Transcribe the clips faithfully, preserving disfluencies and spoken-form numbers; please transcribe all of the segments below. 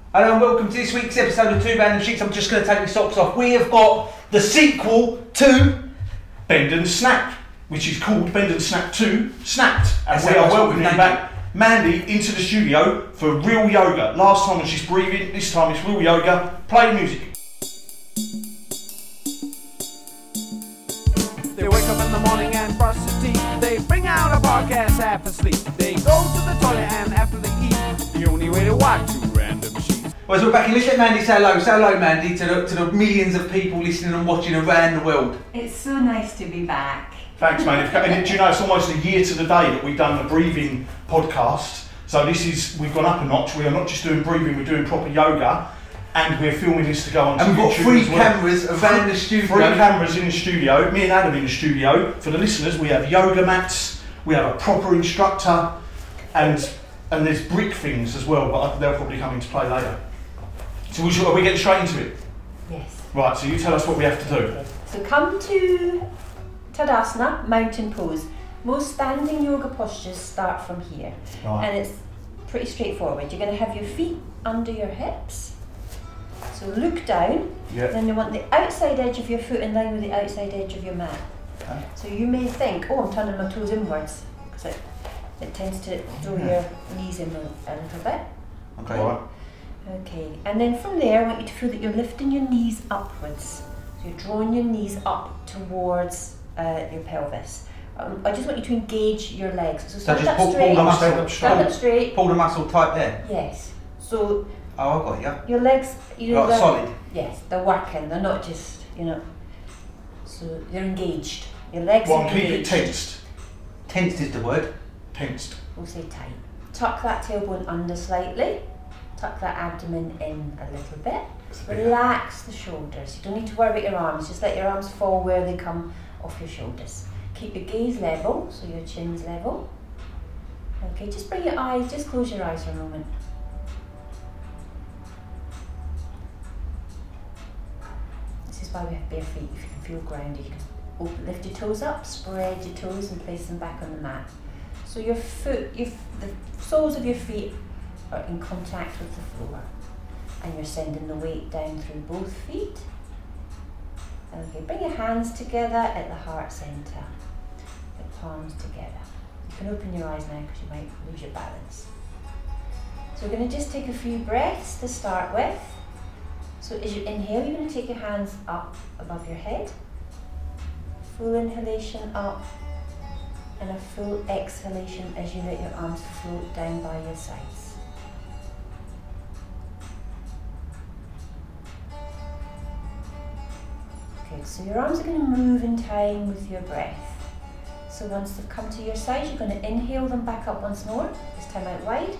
Hello and welcome to this week's episode of Two Random Sheets. I'm just going to take my socks off. We have got the sequel to Bend and Snap, which is called Bend and Snap two, Snapped. And That's we how are it's welcoming named back Mandy into the studio for real yoga. Last time was just breathing, this time it's real yoga. Play the music. They wake up in the morning and brush their teeth. They bring out a podcast half asleep. They go to the toilet and after they eat, the only way to watch Two Random Sheets. Well, so we're back in. Let's let Mandy say hello. Say hello, Mandy, to the, to the millions of people listening and watching around the world. It's so nice to be back. Thanks, Mandy. And do you know, it's almost a year to the day that we've done the breathing podcast. So this is, we've gone up a notch. We are not just doing breathing, we're doing proper yoga. And we're filming this to go on to And we've got YouTube three as well. cameras around the studio. Three cameras in the studio, me and Adam in the studio. For the listeners, we have yoga mats, we have a proper instructor, and and there's brick things as well, but they'll probably come into play later. So we should, are we getting straight into it? Yes. Right, so you tell us what we have to do. Okay. So come to Tadasana, mountain pose. Most standing yoga postures start from here. Right. And it's pretty straightforward. You're going to have your feet under your hips. So look down. Yeah. Then you want the outside edge of your foot in line with the outside edge of your mat. Okay. So you may think, oh, I'm turning my toes inwards, because it, it tends to draw Yeah. your knees in a, a little bit. Okay. Right. Okay, and then from there I want you to feel that you're lifting your knees upwards. So you're drawing your knees up towards uh, your pelvis. Um, I just want you to engage your legs. So So stand just up pull, straight. pull the muscle. Stand up Stand up Pull, straight. pull the muscle tight there. Yes. So Oh, I got you. your legs, you know, Like they're- solid. Yes, they're working. They're not just, you know. So you're engaged. Your legs Well, are keep it engaged. tensed. Tensed is the word. Tensed. We'll say tight. Tuck that tailbone under slightly. Tuck that abdomen in a little bit. Relax the shoulders. You don't need to worry about your arms. Just let your arms fall where they come off your shoulders. Keep your gaze level, so your chin's level. Okay, just bring your eyes, just close your eyes for a moment. This is why we have bare feet. If you can feel grounded, you can open, lift your toes up, spread your toes and place them back on the mat. So your foot, your, the soles of your feet are in contact with the floor. And you're sending the weight down through both feet. Okay, bring your hands together at the heart centre. Your palms together. You can open your eyes now because you might lose your balance. So we're going to just take a few breaths to start with. So as you inhale, you're going to take your hands up above your head. Full inhalation up. And a full exhalation as you let your arms float down by your sides. Okay, so your arms are going to move in time with your breath. So once they've come to your side, you're going to inhale them back up once more, this time out wide.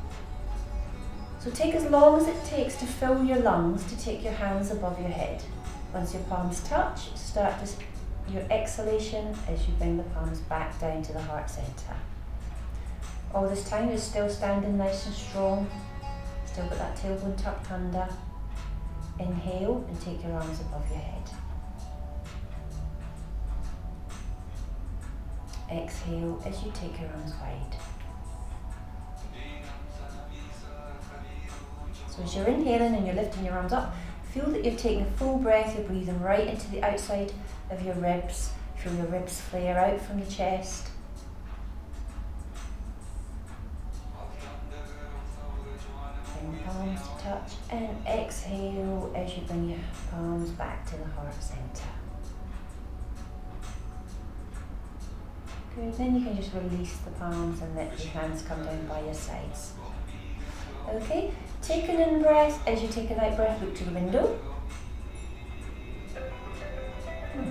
So take as long as it takes to fill your lungs to take your hands above your head. Once your palms touch, start this, your exhalation as you bring the palms back down to the heart centre. All this time you're still standing nice and strong, still got that tailbone tucked under. Inhale and take your arms above your head. Exhale as you take your arms wide. So as you're inhaling and you're lifting your arms up, feel that you're taking a full breath, you're breathing right into the outside of your ribs. Feel your ribs flare out from the chest. Bring palms to touch and exhale as you bring your palms back to the heart centre. Good, then you can just release the palms and let your hands come down by your sides. Okay, take an in breath. As you take an out breath, look to the window. Hmm.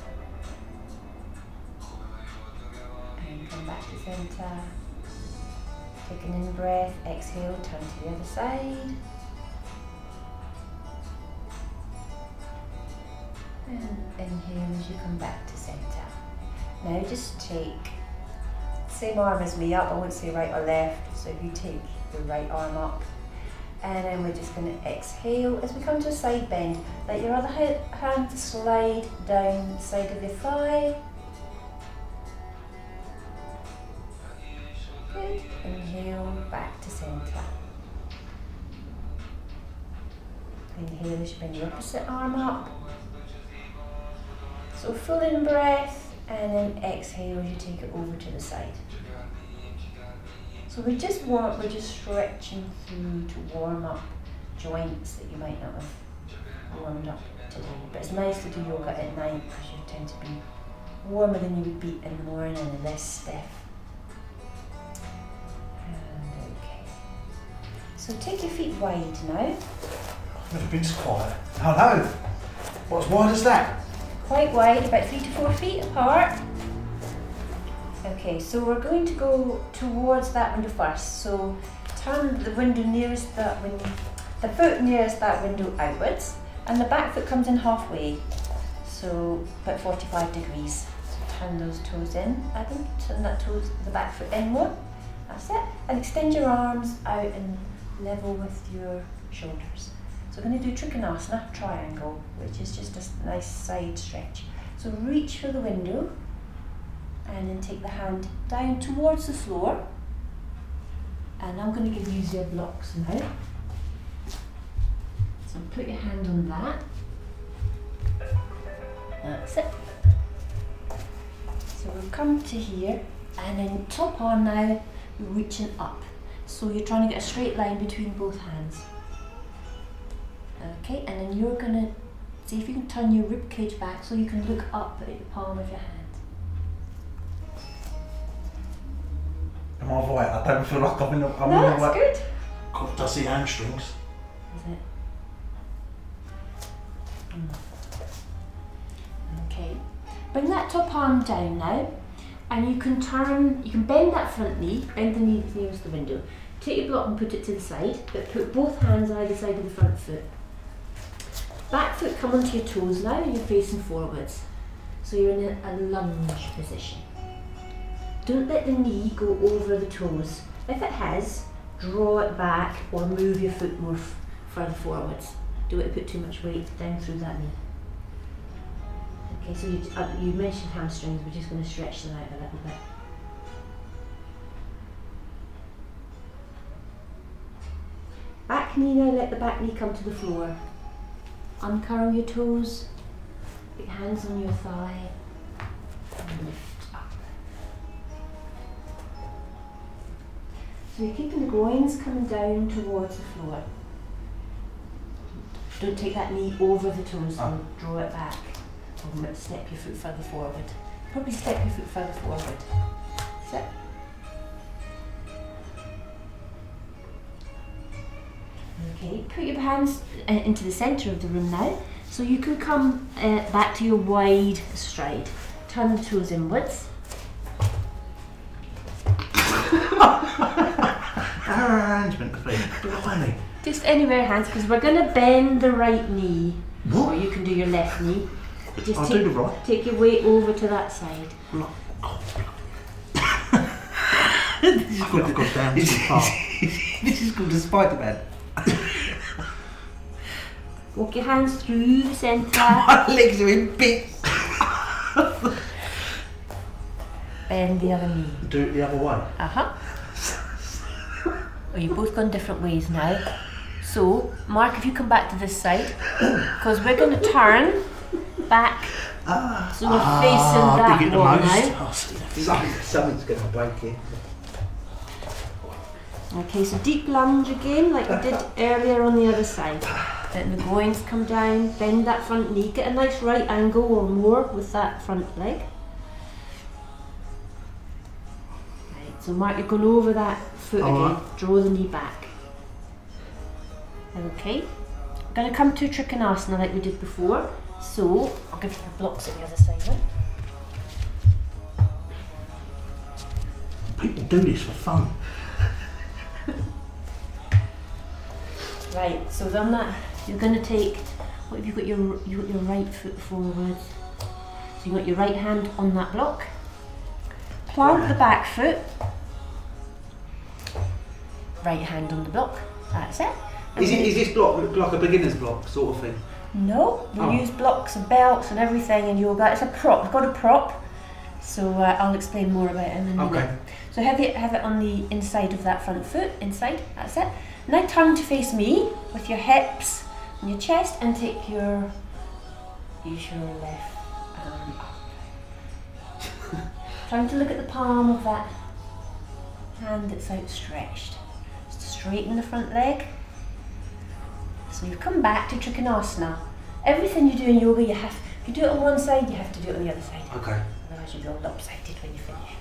And come back to centre. Take an in breath, exhale, turn to the other side. And inhale as you come back to centre. Now just take same arm as me up, I won't say right or left, so if you take your right arm up, and then we're just going to exhale as we come to a side bend. Let your other hand slide down the side of your thigh. Good. Inhale, back to centre. Inhale as you bring your opposite arm up. So full in breath, and then exhale as you take it over to the side. So we just want, we're just stretching through to warm up joints that you might not have warmed up today. But it's nice to do yoga at night because you tend to be warmer than you would be in the morning and less stiff. And okay. So take your feet wide now. I've never been so quiet. Hello. What's wide as that? Quite wide, about three to four feet apart. Okay, so we're going to go towards that window first. So turn the window nearest that window, the foot nearest that window outwards, and the back foot comes in halfway. So about forty-five degrees. So turn those toes in, Adam. Turn that toes, the back foot in more. That's it. And extend your arms out and level with your shoulders. So we're going to do Trikonasana, triangle, which is just a nice side stretch. So reach for the window and then take the hand down towards the floor. And I'm going to give you your blocks now. So put your hand on that. That's it. So we'll come to here, and then top arm now, you're reaching up. So you're trying to get a straight line between both hands. Okay, and then you're going to see if you can turn your rib cage back so you can look up at the palm of your hand. Am I right? I don't feel like I'm in the I'm No, in the that's right. good. God, does the hamstrings? Is it? Mm. Okay. Bring that top arm down now, and you can turn, you can bend that front knee, bend the knee nearest the window. Take your block and put it to the side, but put both hands either side of the front foot. Back foot come onto your toes now, and you're facing forwards. So you're in a, a lunge position. Don't let the knee go over the toes. If it has, draw it back or move your foot more f further forwards. Don't want to put too much weight down through that knee. Okay, so you, uh, you mentioned hamstrings, we're just going to stretch them out a little bit. Back knee now, let the back knee come to the floor. Uncurl your toes, put your hands on your thigh, and lift up. So you're keeping the groins coming down towards the floor. Don't take that knee over the toes, Ah. and draw it back. Or step your foot further forward. Probably step your foot further forward. Sit. Okay, put your hands uh, into the centre of the room now. So you can come uh, back to your wide stride. Turn the toes inwards. How are our hands meant to be? Blimey. Just anywhere hands, because we're going to bend the right knee. What? Or you can do your left knee. Just I'll take, do the right. take your weight over to that side. This is called, I've gone down too far. This is called a Spider-Man. Walk your hands through the centre. My legs are in bits. Bend the other knee. Do it the other way. Uh-huh. Well, you've both gone different ways now. So, Mark, if you come back to this side, because we're going to turn back. Ah, So we're ah, facing that dig it the wall most. now. Oh, see, that's- Something, something's going to break here. Okay, so deep lunge again, like we did earlier on the other side. Let the groins come down, bend that front knee, get a nice right angle or more with that front leg. Right, so Mark, you're going over that foot All again, right. draw the knee back. Okay, I'm going to come to Trikonasana like we did before. So, I'll give you the blocks on the other side now. People do this for fun. Right, so on that, you're going to take, what have you got your, you got your right foot forward. So you got your right hand on that block. Plant the back foot. Right hand on the block, that's it. And Is, it, then- is this block like a beginner's block sort of thing? No, we Oh. use blocks and belts and everything in yoga. It's a prop, we've got a prop. So uh, I'll explain more about it in a minute. Okay. So have it, have it on the inside of that front foot, inside, that's it. Now turn to face me with your hips on your chest and take your, use your left arm up. Trying to look at the palm of that hand that's outstretched. Just straighten the front leg. So you've come back to Trikonasana. Everything you do in yoga, you have, if you do it on one side, you have to do it on the other side. Okay. Otherwise you'll be all lopsided when you finish.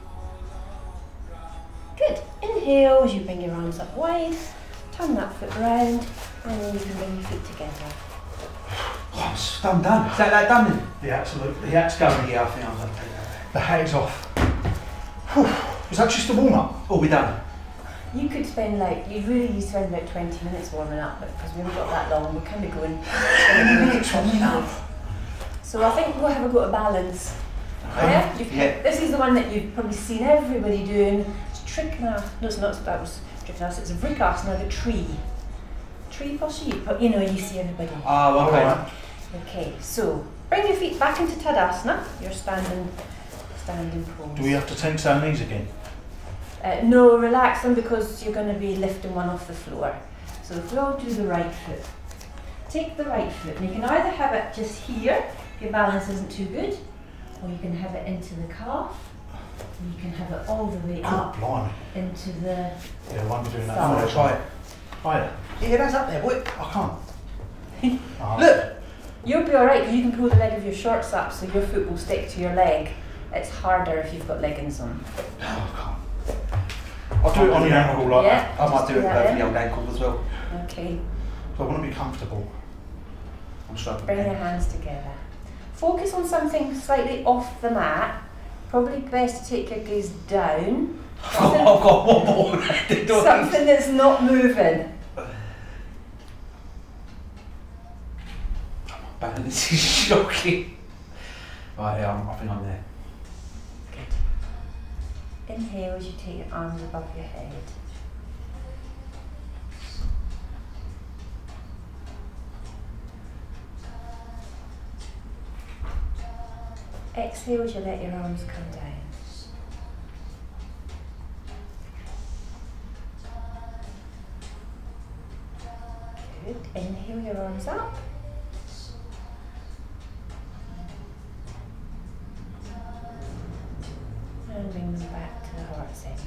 Good. Inhale as you bring your arms up wide, turn that foot round, and then you can bring your feet together. Oh, it's done, done. Is that that done then? Yeah, absolutely. The hat's going. Yeah, I think I'm going to take that. The hat is off. Whew. Was that just a warm up? Oh, we're done. You could spend like, you really need to spend about twenty minutes warming up, but because we haven't got that long, we're kind of going twenty minutes warming up. So I think we'll have a go at balance. Yeah? You've- Yeah. This is the one that you've probably seen everybody doing. It's Trikonasana. No, it's not. That was Trikonasana. It's a Vrikasana, the tree. Tree posture. You, put- you know, you see everybody. Oh, okay. Alright. Okay, so bring your feet back into Tadasana. You're standing, standing pose. Do we have to tense our knees again? Uh, no, relax them because you're going to be lifting one off the floor. So if we all do the right foot. Take the right foot and you can either have it just here, if your balance isn't too good, or you can have it into the calf, and you can have it all the way Oh, up blimey. into the... Yeah, I won't be doing that. Thumb. I'm going to try it. Higher. Yeah, that's up there, boy. I can't. Ah. Look. You'll be alright because you can pull the leg of your shorts up so your foot will stick to your leg. It's harder if you've got leggings on. Oh, I can't. I'll do it on the ankle like Yeah. that. I might do it Yeah, for yeah. the old ankle as well. Okay, So I want to be comfortable. I'm struggling. bring your hands together. Focus on something slightly off the mat. Probably best to take your gaze down. Oh, I've got one more. Something that's not moving. Balance is shocking. Right, yeah, I'm, I think I'm there. Good. Inhale as you take your arms above your head. Exhale as you let your arms come down. Good. Inhale your arms up. And bring them back to the heart centre.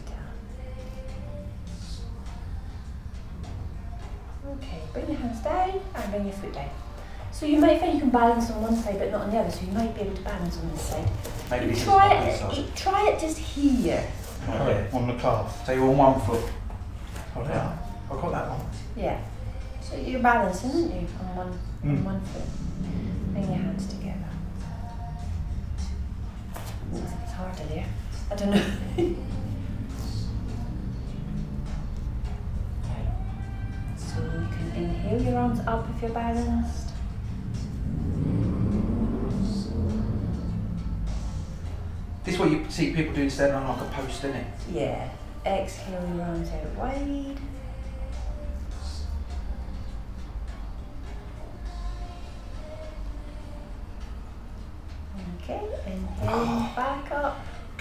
Okay, bring your hands down and bring your foot down. So you might find you can balance on one side but not on the other, so you might be able to balance on this side. Maybe this is Try my it, side. y- try it just here. Okay. On the calf. So you're on one foot. Oh, yeah. I've got that one. Yeah. So you're balancing, aren't you, on one, on Mm. one foot. Bring your hands together. It's harder there. I don't know. So you can inhale your arms up if you're balanced. This is what you see people doing standing on like a post, isn't it? Yeah. Exhale your arms out wide. Okay, inhale back up.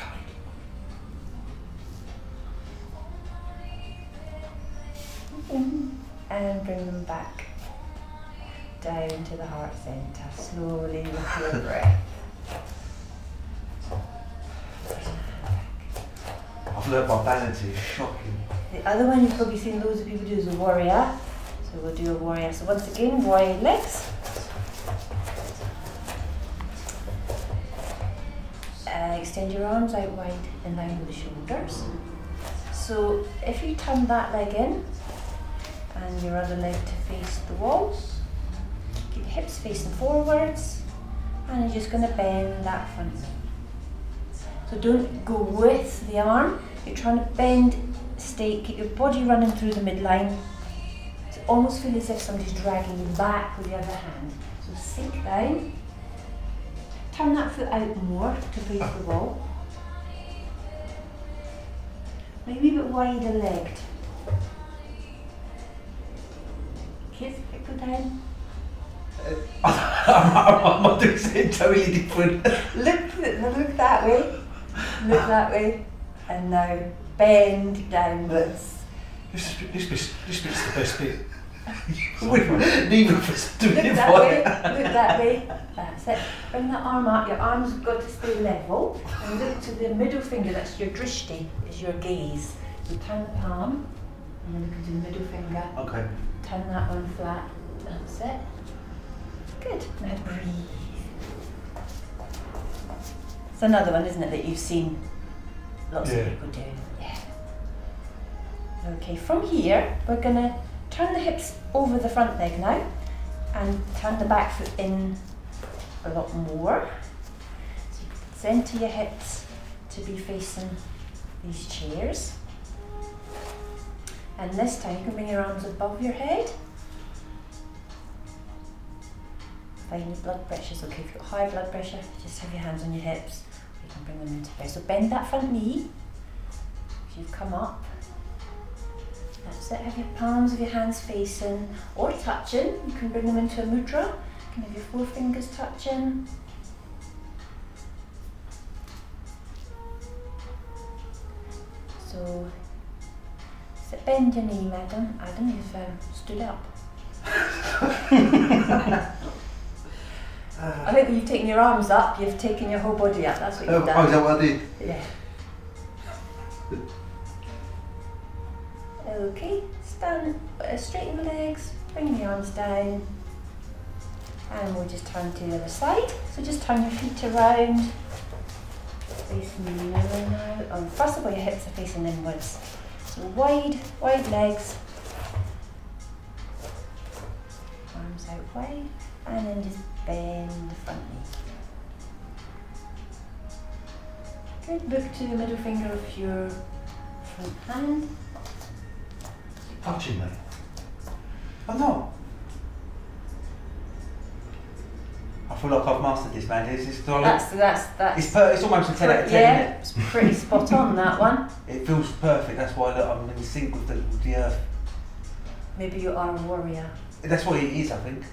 And bring them back down to the heart centre, slowly with your breath. I've learned my balance is shocking. The other one you've probably seen loads of people do is a warrior. So we'll do a warrior. So once again, wide legs. Uh, extend your arms out wide in line with the shoulders. So if you turn that leg in and your other leg to face the wall, keep your hips facing forwards, and you're just going to bend that front knee. So don't go with the arm, you're trying to bend, stay, keep your body running through the midline. So almost feel as if somebody's dragging you back with the other hand. So sink down, turn that foot out more to face the wall. Maybe a bit wider legged. Kiss, go down. I'm not doing something totally different. Look, look that way. Look that way. And now bend downwards. This, is, this, bit's, this bit's the best bit. Neither of us doing Look it that for way, it. look that way. That's it. Bring that arm up. Your arms have got to stay level. And look to the middle finger, that's your drishti, is your gaze. So turn the palm, and then look into the middle finger. Okay. Turn that one flat. That's it. Good. Now breathe. It's another one, isn't it, that you've seen lots Yeah. of people do. Yeah. Okay, from here, we're going to turn the hips over the front leg now and turn the back foot in a lot more. So you can centre your hips to be facing these chairs. And this time you can bring your arms above your head. Fine, your blood pressure's okay. If you've got high blood pressure, just have your hands on your hips. You can bring them into place. So bend that front knee. If you've come up. That's it. Have your palms of your hands facing or touching. You can bring them into a mudra. You can have your four fingers touching. So, so bend your knee, madam. Adam, you've um, stood up. I think when you've taken your arms up, you've taken your whole body up. That's what you've Oh, done. oh, is that what I did? Yeah. Okay, stand, uh, straighten the legs, bring the arms down, and we'll just turn to the other side. So just turn your feet around, facing the mirror now. Oh, first of all, your hips are facing inwards. So wide, wide legs, arms out wide, and then just bend the front knee. Good, look to the middle finger of your front hand. Touching me. I'm not. I feel like I've mastered this, man. It's, it's, That's, that's, that's. it's, per, it's almost a ten out of ten, Yeah, isn't it's pretty spot on, that one. it? It feels perfect. That's why look, I'm in sync with the, with the earth. Maybe you are a warrior. That's what it is, I think.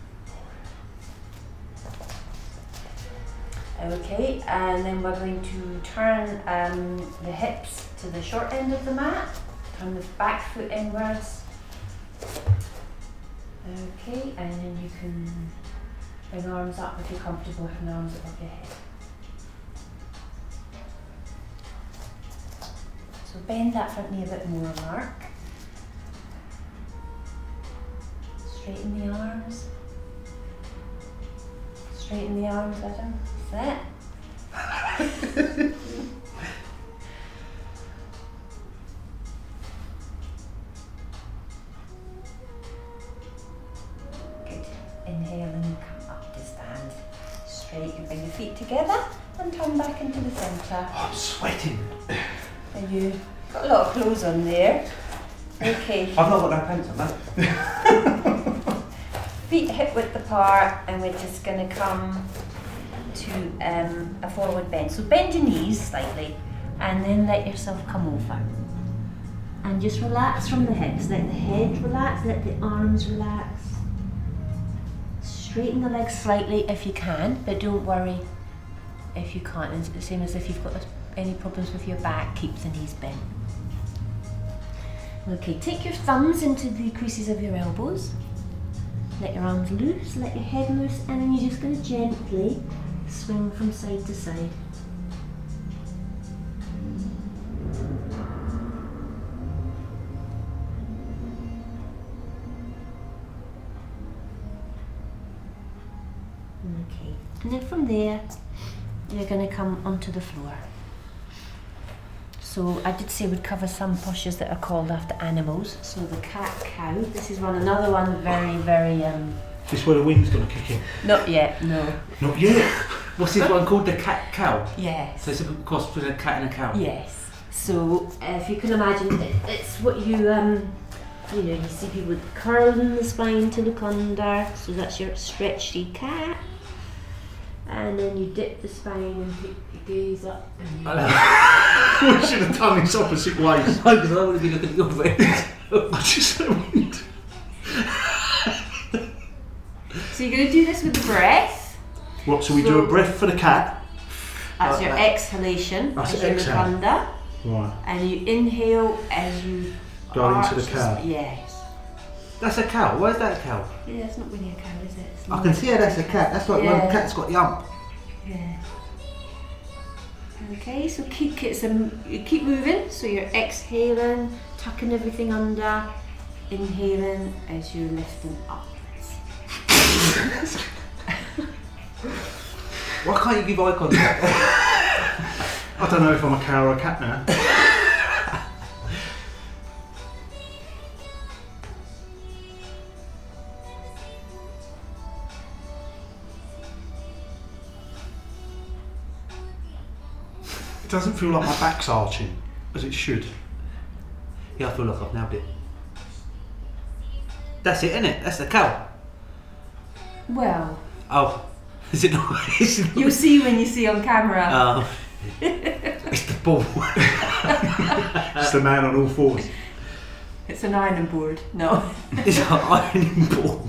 Okay, and then we're going to turn um, the hips to the short end of the mat. Turn the back foot inwards. Okay, and then you can bring arms up if you're comfortable with the arms above your head. So bend that front knee a bit more, Mark. Straighten the arms. Straighten the arms, Adam. That's it. Good. Inhale and come up to stand. Straight, you bring your feet together and turn back into the centre. Oh, I'm sweating. And you got a lot of clothes on there. Okay. I've not got no pants on that. Feet hip width apart, and we're just going to come to um, a forward bend. So bend your knees slightly, and then let yourself come over. And just relax from the hips. Let the head relax, let the arms relax. Straighten the legs slightly if you can, but don't worry if you can't. It's the same as if you've got any problems with your back, keep the knees bent. Okay, take your thumbs into the creases of your elbows. Let your arms loose, let your head loose, and then you're just going to gently swing from side to side. Okay, and then from there, you're going to come onto the floor. So I did say we'd cover some postures that are called after animals. So the cat cow. This is one, another one, very, very. Um, Is this where the wind's going to kick in? not yet, no. Not yet. What's this one called? The cat cow? Yes. So it's a cross between a cat and a cow? Yes. So uh, if you can imagine, it, it's what you um, you know, you see people curling the spine to look under. So that's your stretchy cat. And then you dip the spine and pick your gaze up. We should have done this opposite ways. No, because I want to be looking at your face. I just wind. So you're going to do this with the breath. What, so we do a breath for the cat? That's Like your that. exhalation That's as you exhale. look under. Right. And you inhale as you Go into arch the cat. Yes. That's a cow. Where's that a cow? Yeah, it's not really a cow, is it? It's I can see how that's a cat. That's like Yeah. one cat's got the hump. Yeah. Okay, so keep it's um, you keep moving. So you're exhaling, tucking everything under, inhaling as you're lifting up. Why can't you give eye contact? I don't know if I'm a cow or a cat now. It doesn't feel like my back's arching, as it should. Yeah, I feel like I've nailed it. That's it, innit? That's the cow. Well, Oh, is it not? Is it not? you'll see when you see on camera. Oh. It's the ball. It's the man on all fours. It's an ironing board. No. It's an ironing board.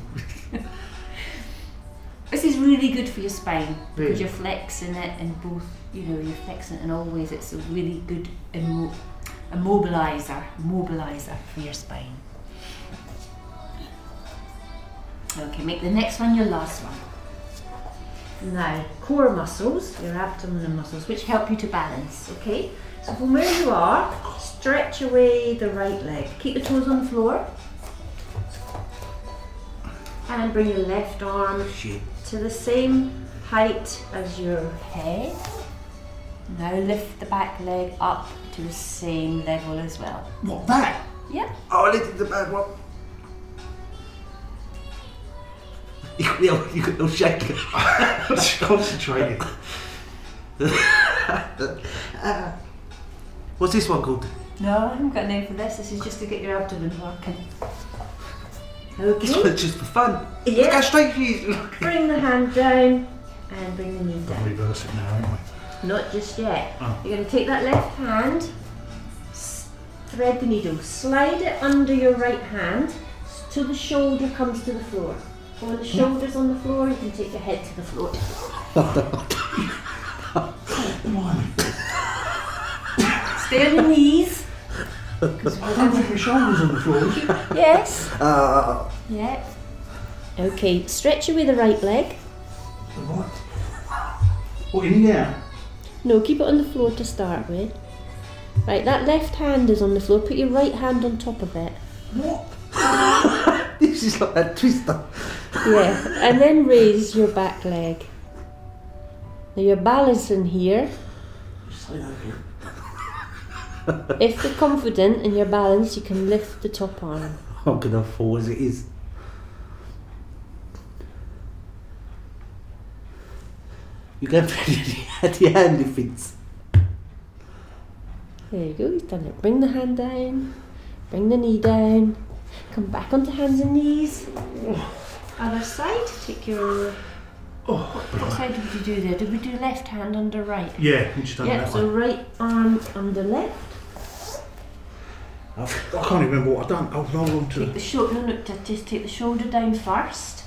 This is really good for your spine because Really? you're flexing it in both, you know, you're flexing it in all ways. It's a really good immo- immobilizer, mobilizer for your spine. Okay, make the next one your last one. Now, core muscles, your abdominal muscles, which help you to balance, okay? So from where you are, stretch away the right leg. Keep the toes on the floor. And bring your left arm Shit. to the same height as your head. Now lift the back leg up to the same level as well. What, that? Yeah. Oh, I lifted the bad one. You got the old, you got the old shaker. Just concentrating. Uh, what's this one called? No, I haven't got a name for this. This is just to get your abdomen working. This Okay. one's just for fun. Yeah. Go straight for you. Bring the hand down and bring the knee I'll down. reverse it now, anyway. Not just yet. Oh. You're going to take that left hand, s- thread the needle, slide it under your right hand till the shoulder comes to the floor. So when the shoulder's on the floor, you can take your head to the floor. Stay on your knees. I don't think my shoulder's on the floor. Yes. Uh, Yeah. Okay, stretch away the right leg. Right. What, in the air? No, keep it on the floor to start with. Right, that left hand is on the floor. Put your right hand on top of it. What? this is like a twister. Yeah, and then raise your back leg. Now you're balancing here. Say that again. If you're confident in your balance, you can lift the top arm. I'm gonna fall as it is. You go for the hand lifts. There you go, you've done it. Bring the hand down, bring the knee down, come back onto hands and knees. Other side, take your... Oh, What side did we do there? Did we do left hand under right? yeah, we just done it Yeah, that so way. right arm under left. I can't even remember what I've done. I'll roll on to Take the shoulder, no, no, t- just take the shoulder down first.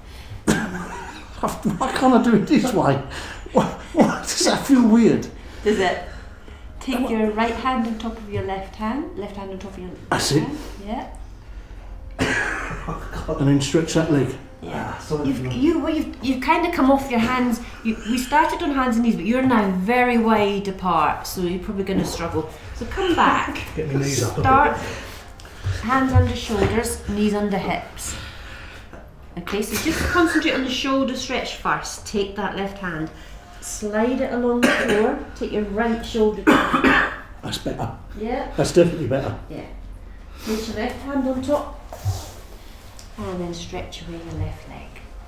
Why can't I do it this way? Why, why does that feel weird? Does it? Take your right hand on top of your left hand, left hand on top of your left That's it. hand. Yeah. And then stretch that leg. Yeah. sorry. You've, you, well, you've, you've kind of come off your hands. You, we started on hands and knees, but you're now very wide apart, so you're probably going to struggle. So come back. Get my knees up a Start hands under shoulders, knees under hips. Okay, so just concentrate on the shoulder stretch first. Take that left hand, slide it along the floor, take your right shoulder down. bit. That's better. Yeah, That's definitely better. yeah. Place your left hand on top, and then stretch away your left leg.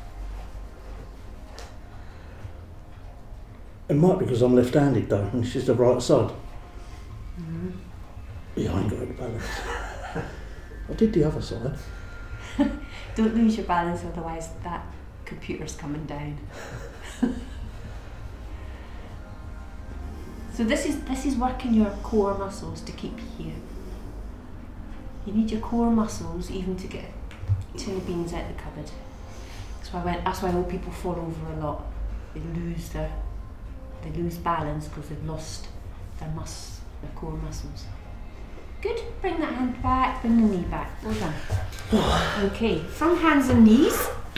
It might be because I'm left-handed though, and it's just the right side. Mm-hmm. Yeah, I ain't got any balance. I did the other side. Don't lose your balance, otherwise that computer's coming down. So this is this is working your core muscles to keep you here. You need your core muscles even to get tin of beans out the cupboard. That's why when, that's why old people fall over a lot. They lose their they lose balance because they've lost their mus their core muscles. Good. Bring that hand back, bring the knee back. Well done. Okay, from hands and knees,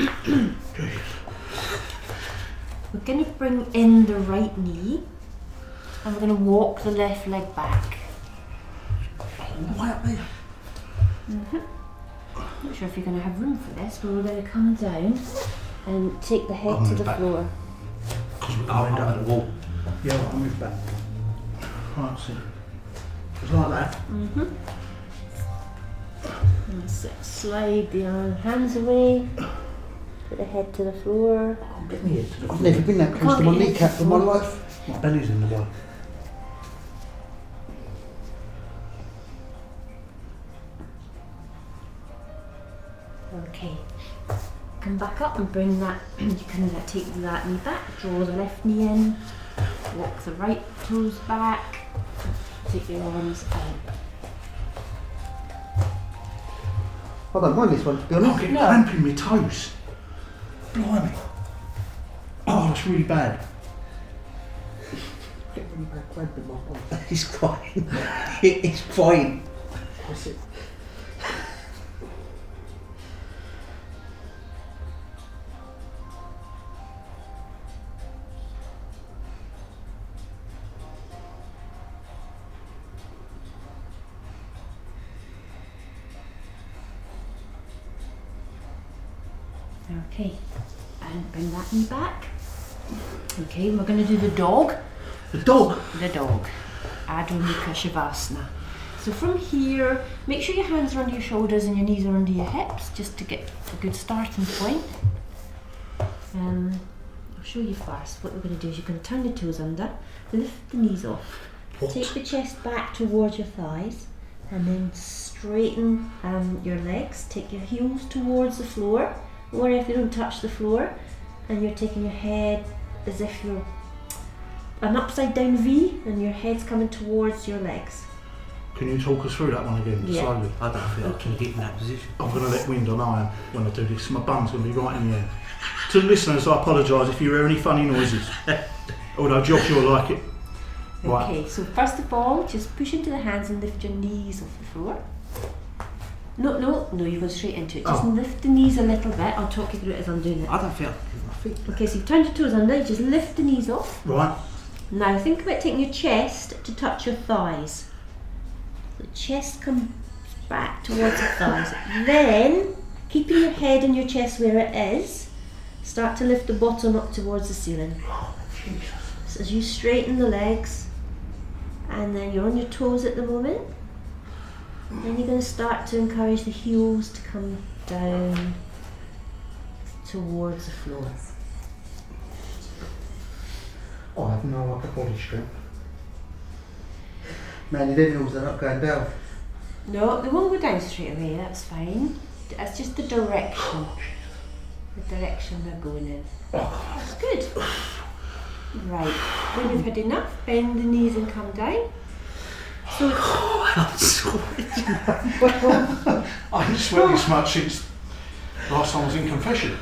we're going to bring in the right knee and we're going to walk the left leg back. Right up there. Mm-hmm. Not sure if you're going to have room for this, but we're going to come down and take the head I'll to move the back. floor. Because we're I'll going come down at the wall. Yeah, I'll move back. Right, see. Just like that. Mm-hmm. And s- slide the uh, hands away, put the head to the floor. Get me head to the I've never been that close to my Can't get kneecap it. in my life. My belly's in the way. Okay. Come back up and bring that, you can uh, take that knee back, draw the left knee in, walk the right toes back, take your arms out. I don't mind this one, to be I honest. get No. cramp in my toes. Blimey. Oh, it's really bad. Get really bad cramp in my bum. It's fine. It's fine. That's it. Okay, and bring that knee back. Okay, we're going to do the dog. The dog. The dog. Adho Mukha Shavasana. So from here, make sure your hands are under your shoulders and your knees are under your hips, just to get a good starting point. Um, I'll show you first. What we're going to do is you're going to turn the toes under, lift the knees off, What? take the chest back towards your thighs, and then straighten um, your legs. Take your heels towards the floor. Don't worry if they don't touch the floor, and you're taking your head as if you're an upside down V, and your head's coming towards your legs. Can you talk us through that one again, Yeah. slowly? I don't feel I can get in that position. I'm going to let wind on I am when I do this. My bum's going to be right in the air. To the listeners, I apologise if you hear any funny noises. Although Josh, you'll like it. Right. Okay, so first of all, just push into the hands and lift your knees off the floor. No, no, no, you go straight into it. Just Oh. lift the knees a little bit. I'll talk you through it as I'm doing it. I don't feel I can get my feet. Okay, so you've turned your toes under, just lift the knees off. Right. Now think about taking your chest to touch your thighs. The chest comes back towards the thighs. Then, keeping your head and your chest where it is, start to lift the bottom up towards the ceiling. So as you straighten the legs, and then you're on your toes at the moment, then you're going to start to encourage the heels to come down towards the floor. I have no upper body strength. Man, your heels are not going down. No, they won't go down straight away, that's fine. That's just the direction. The direction they're going in. That's good. Right, when you've had enough, bend the knees and come down. So, I'm sweating. I haven't sweat this much since last time I was in confession.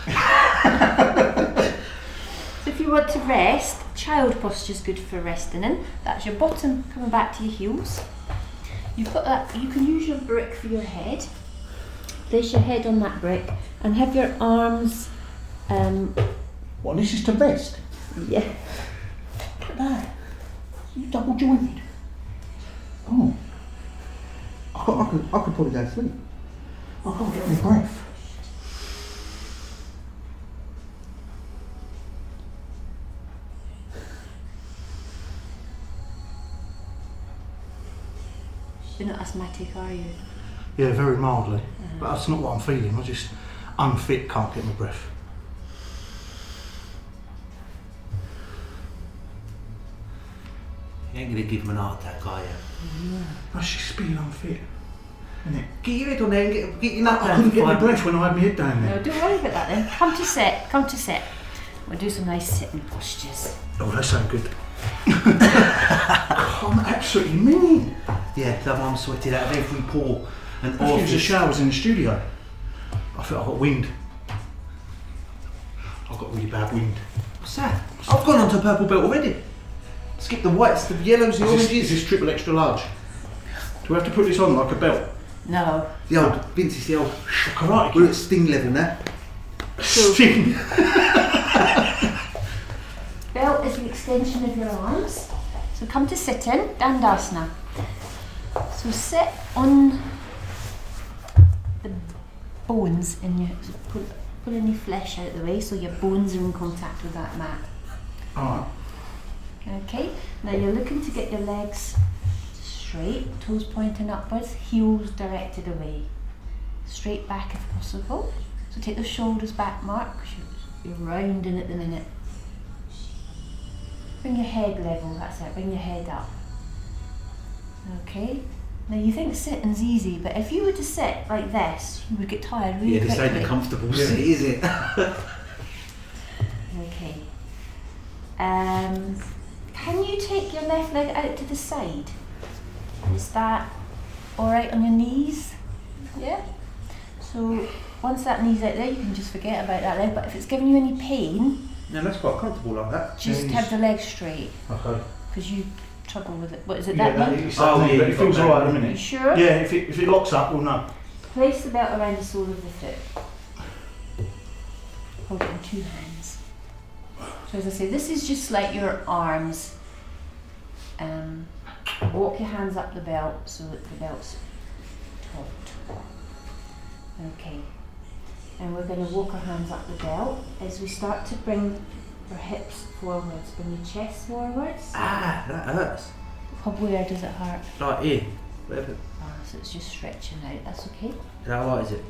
so if you want to rest, child posture is good for resting in. That's your bottom coming back to your heels. You've got that, you can use your brick for your head. Place your head on that brick and have your arms, um, What, this is to rest? yeah. Look at that. You double jointed. Oh. I could, I could, I could probably go to sleep. I can't get any breath. You're not asthmatic, are you? Yeah, very mildly. But that's not what I'm feeling. I'm just unfit, can't get my breath. You ain't gonna give him an heart attack, are you? That's just being unfit, isn't it? Get your head on there and get, get your nut I down couldn't for get my five breath when I had my head down No, there. don't worry about that then. Come to sit, come to sit. We'll do some nice sitting postures. Oh, that sounds good. I'm absolutely mean. Yeah, that one sweated out of every pore and I use the orifice. showers in the studio. I felt I got wind. I've got really bad wind. What's that? I've gone on to purple belt already. Skip the whites, the yellows, the Is this, is oranges. this triple extra large? Do we have to put this on like a belt? No. The old, Vince is the old, Karate we're Kid. at Sting level now. Sting. Belt is the extension of your arms. So come to sitting, Dandasana. So sit on the bones in your, so pull, pull any flesh out of the way so your bones are in contact with that mat. Alright. Okay, now you're looking to get your legs straight, toes pointing upwards, heels directed away. Straight back if possible. So take the shoulders back, Mark, 'cause you're rounding at the minute. Bring your head level, that's it, bring your head up. Okay, now you think sitting's easy, but if you were to sit like this, you would get tired really Yeah, this ain't quickly. a comfortable Yeah. seat, is it? Okay. Um, can you take your left leg out to the side? Is that alright on your knees? Yeah? So once that knee's out there, you can just forget about that leg, but if it's giving you any pain, No, that's quite comfortable like that. just Knees. have the leg straight, Okay. because you trouble with it. What is it, Yeah, that that, knee? it's that Oh, knee, yeah, but it you've feels got that alright at the You minute. sure? Yeah, if it, if it locks up, we'll know. Place the belt around the sole of the foot. Hold it in two hands. So as I say, this is just like your arms. Um, walk your hands up the belt so that the belt's taut. Okay. And we're going to walk our hands up the belt as we start to bring our hips forwards. Bring your chest forwards. Ah, that hurts. Oh, where does it hurt? Like here. Whatever. Ah, so it's just stretching out. That's okay. Is that alright, is it?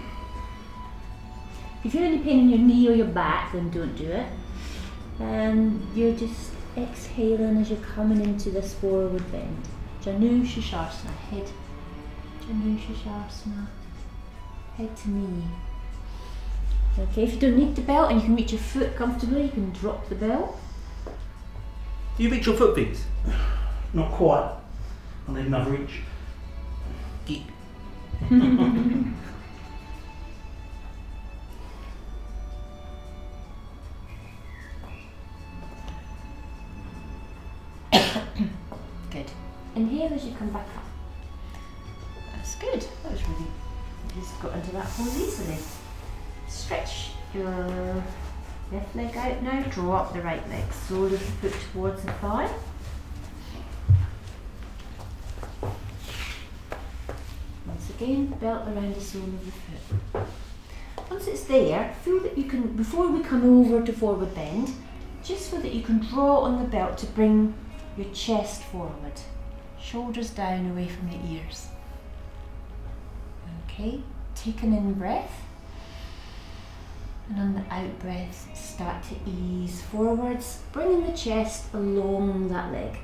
If you feel any pain in your knee or your back, then don't do it. And you're just exhaling as you're coming into this forward bend. Janu Shashasana, head. Janu Shashasana, head to knee. Okay, if you don't need the belt and you can reach your foot comfortably, you can drop the belt. Do you reach your foot, Vince? Not quite. I need another inch. Geek. Good. Inhale as you come back up. That's good. That was really, you just got into that pose easily. Stretch your left leg out now, draw up the right leg, sole of the foot towards the thigh. Once again, belt around the sole of the foot. Once it's there, feel that you can, before we come over to forward bend, just so that you can draw on the belt to bring your chest forward, shoulders down away from the ears. Okay, take an in breath. And on the out breath, start to ease forwards, bringing the chest along that leg.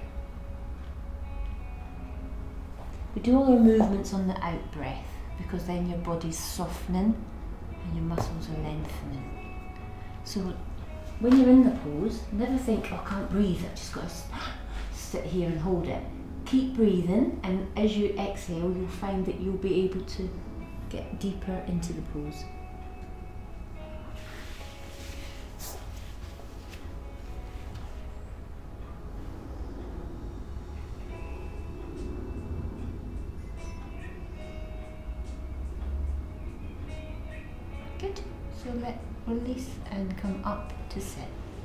We do all our movements on the out breath because then your body's softening and your muscles are lengthening. So when you're in the pose, never think, oh, I can't breathe, I've just got to sit here and hold it. Keep breathing, and as you exhale, you'll find that you'll be able to get deeper into the pose. Good. So let release and come up to sit.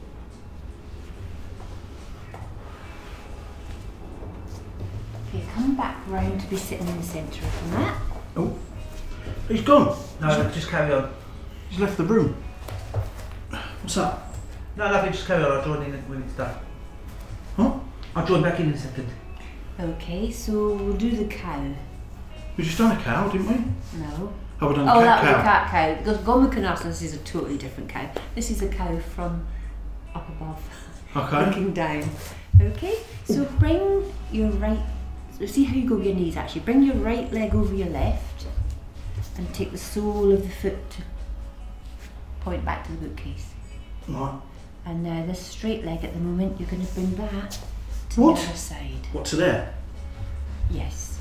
Okay, come back round to be sitting in the centre of the mat. Oh, he's gone. No, just carry on. He's left the room. What's up? No, nothing, just carry on. I'll join in when it's done. Huh? I'll join back in in a second. Okay, so we'll do the cow. We just done a cow, didn't we? No. Oh, we done Oh, cat that was cow. a cat cow. Because Gomukhanasanas is a totally different cow. This is a cow from up above, Okay. looking down. Okay, so bring your right, so see how you go with your knees actually. Bring your right leg over your left and take the sole of the foot to point back to the bookcase. Right. And now this straight leg at the moment, you're going to bring that to What? the other side. What, to there? Yes.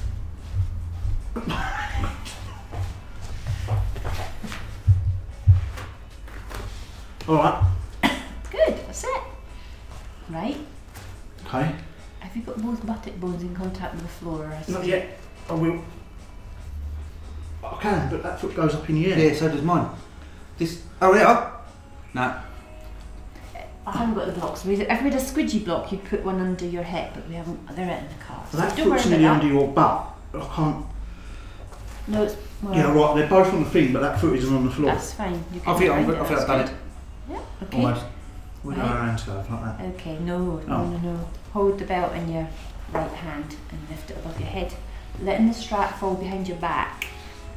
Alright. Good, that's it. Right. Okay. Have you got both buttock bones in contact with the floor? Or is Not it- yet. I will. I can, but that foot goes up in the air. Yeah, so does mine. This. Oh yeah. No. I haven't got the blocks. We- If we had a squidgy block, you'd put one under your hip, but we haven't. They're out in the car. So that don't worry foot's about nearly that. under your butt. I can't. No, it's well, Yeah, right. They're both on the thing, but that foot isn't on the floor. That's fine. You I can think I've, find I think I've done that's it. good. Yeah. Okay. Almost. We go Right. around to like that. Okay. No. No. Oh. No. No. Hold the belt in your right hand and lift it above your head, letting the strap fall behind your back.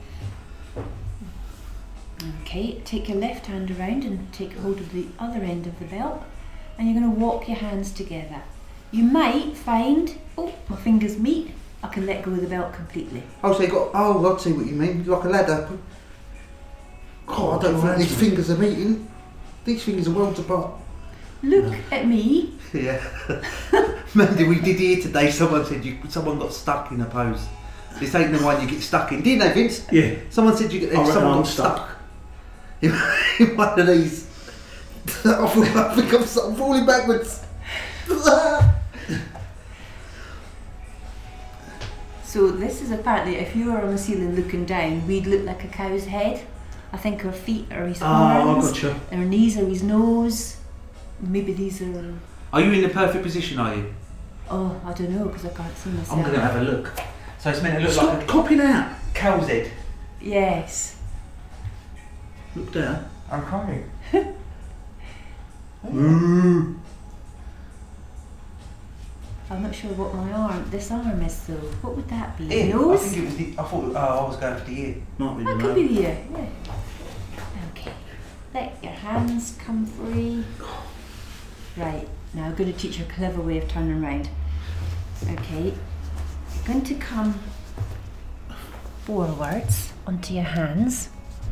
Okay. Take your left hand around and take hold of the other end of the belt, and you're going to walk your hands together. You might find, oh, my fingers meet. I can let go of the belt completely. Oh, so you got. Oh, I see what you mean. Like a ladder. Oh, I don't Your think hands these are- fingers are meeting. These fingers are worlds apart. Look at me. Yeah. Mandy, we did hear today. Someone said you. Someone got stuck in a pose. This ain't the one you get stuck in, didn't they, Vince? Yeah. Someone said you get. I reckon Someone I'm got stuck. stuck. In, in one of these. I feel- I think I'm, I'm falling backwards. So this is apparently, if you were on the ceiling looking down, we'd look like a cow's head. I think our feet are his Oh, I horns, gotcha. our knees are his nose. Maybe these are. Are you in the perfect position? Are you? Oh, I don't know because I can't see myself. I'm going to have a look. So it's meant to look Stop like copping out. a cow's head. Yes. Look down. I'm crying. Mm. I'm not sure what my arm, this arm is though. What would that be? Ear. I Nose? think it was the. I thought. Oh, I was going for the ear. Not really. That no. could be the ear. Yeah. Okay. Let your hands come free. Right. Now I'm going to teach you a clever way of turning around. Okay. You're going to come forwards onto your hands.